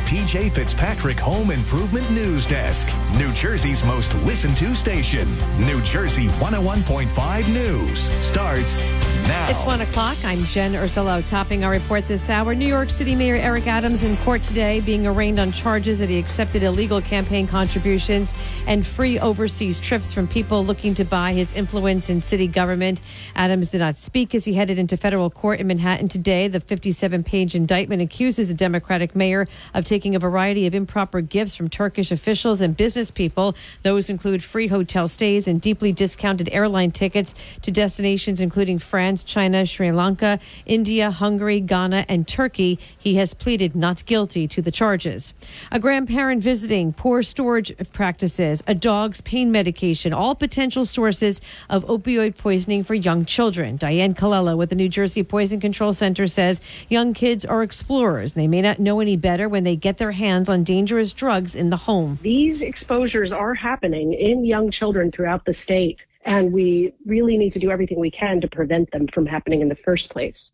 PJ Fitzpatrick Home Improvement News Desk. New Jersey's most listened to station. New Jersey 101.5 News starts now. It's 1 o'clock. I'm Jen Ursullo. Topping our report this hour, New York City Mayor Eric Adams in court today, being arraigned on charges that he accepted illegal campaign contributions and free overseas trips from people looking to buy his influence in city government. Adams did not speak as he headed into federal court in Manhattan today. The 57-page indictment accuses the Democratic mayor of taking a variety of improper gifts from Turkish officials and business people. Those include free hotel stays and deeply discounted airline tickets to destinations including France, China, Sri Lanka, India, Hungary, Ghana, and Turkey. He has pleaded not guilty to the charges. A grandparent visiting, poor storage practices, a dog's pain medication, all potential sources of opioid poisoning for young children. Diane Colella with the New Jersey Poison Control Center says young kids are explorers. They may not know any better when they get their hands on dangerous drugs in the home. These exposures are happening in young children throughout the state, and we really need to do everything we can to prevent them from happening in the first place.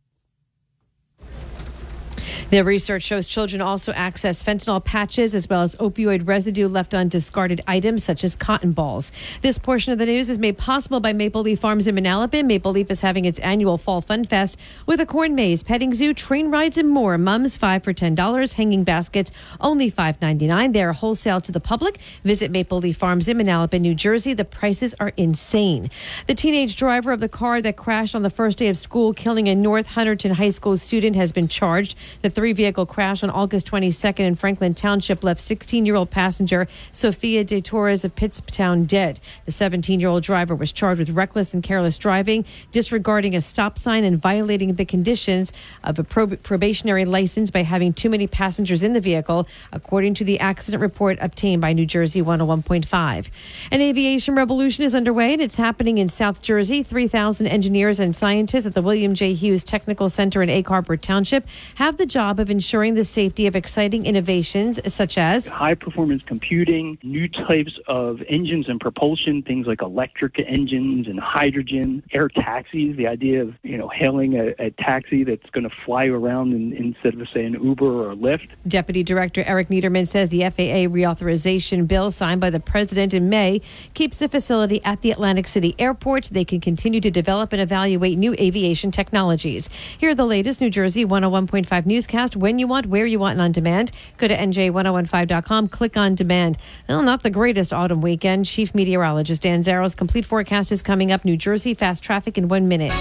The research shows children also access fentanyl patches as well as opioid residue left on discarded items such as cotton balls. This portion of the news is made possible by Maple Leaf Farms in Manalapan. Maple Leaf is having its annual Fall Fun Fest with a corn maze, petting zoo, train rides, and more. Mums, 5 for $10. Hanging baskets, only $5.99. They are wholesale to the public. Visit Maple Leaf Farms in Manalapan, New Jersey. The prices are insane. The teenage driver of the car that crashed on the first day of school, killing a North Hunterdon High School student, has been charged. The three-vehicle crash on August 22nd in Franklin Township left 16-year-old passenger Sophia De Torres of Pittstown dead. The 17-year-old driver was charged with reckless and careless driving, disregarding a stop sign, and violating the conditions of a probationary license by having too many passengers in the vehicle, according to the accident report obtained by New Jersey 101.5. An aviation revolution is underway, and it's happening in South Jersey. 3,000 engineers and scientists at the William J. Hughes Technical Center in Egg Harbor Township have the job of ensuring the safety of exciting innovations such as high-performance computing, new types of engines and propulsion, things like electric engines and hydrogen, air taxis, the idea of, hailing a taxi that's going to fly around instead of, say, an Uber or a Lyft. Deputy Director Eric Niederman says the FAA reauthorization bill signed by the president in May keeps the facility at the Atlantic City Airport so they can continue to develop and evaluate new aviation technologies. Here are the latest New Jersey 101.5 newscast when you want, where you want, and on demand. Go to NJ1015.com, click on demand. Well, not the greatest autumn weekend. Chief Meteorologist Dan Zarrow's complete forecast is coming up. New Jersey fast traffic in 1 minute.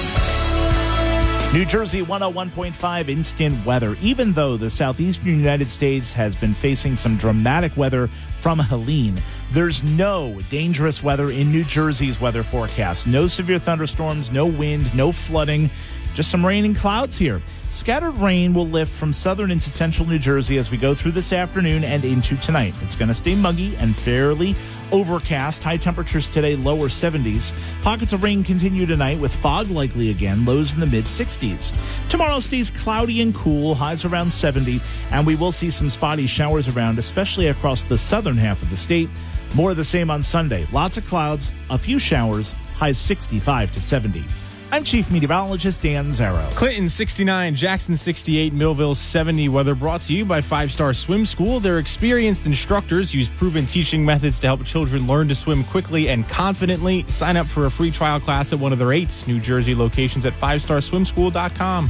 New Jersey 101.5 instant weather. Even though the southeastern United States has been facing some dramatic weather from Helene, there's no dangerous weather in New Jersey's weather forecast. No severe thunderstorms, no wind, no flooding, just some rain and clouds here. Scattered rain will lift from southern into central New Jersey as we go through this afternoon and into tonight. It's going to stay muggy and fairly overcast. High temperatures today, lower 70s. Pockets of rain continue tonight with fog likely again, lows in the mid-60s. Tomorrow stays cloudy and cool, highs around 70, and we will see some spotty showers around, especially across the southern half of the state. More of the same on Sunday. Lots of clouds, a few showers, highs 65 to 70. I'm Chief Meteorologist Dan Zarrow. Clinton 69, Jackson 68, Millville 70. Weather brought to you by 5 Star Swim School. Their experienced instructors use proven teaching methods to help children learn to swim quickly and confidently. Sign up for a free trial class at one of their 8 New Jersey locations at 5starswimschool.com.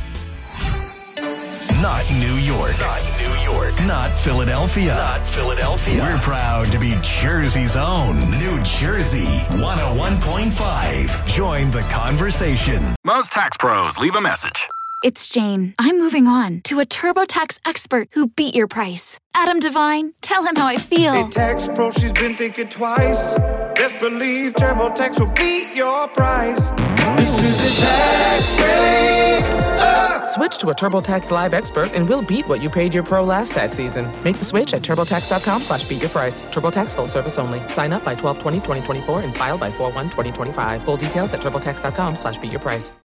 Not New York. Not New York. Not Philadelphia. Not Philadelphia. We're proud to be Jersey's own. New Jersey 101.5. Join the conversation. Most tax pros leave a message. It's Jane. I'm moving on to a TurboTax expert who beat your price. Adam Devine, tell him how I feel. Hey, tax pro, she's been thinking twice. Best believe TurboTax will beat your price. This is a tax break. Switch to a TurboTax Live expert and we'll beat what you paid your pro last tax season. Make the switch at TurboTax.com/beatyourprice. TurboTax full service only. Sign up by 12/20/2024 and file by 4/1/2025. Full details at TurboTax.com/beatyourprice.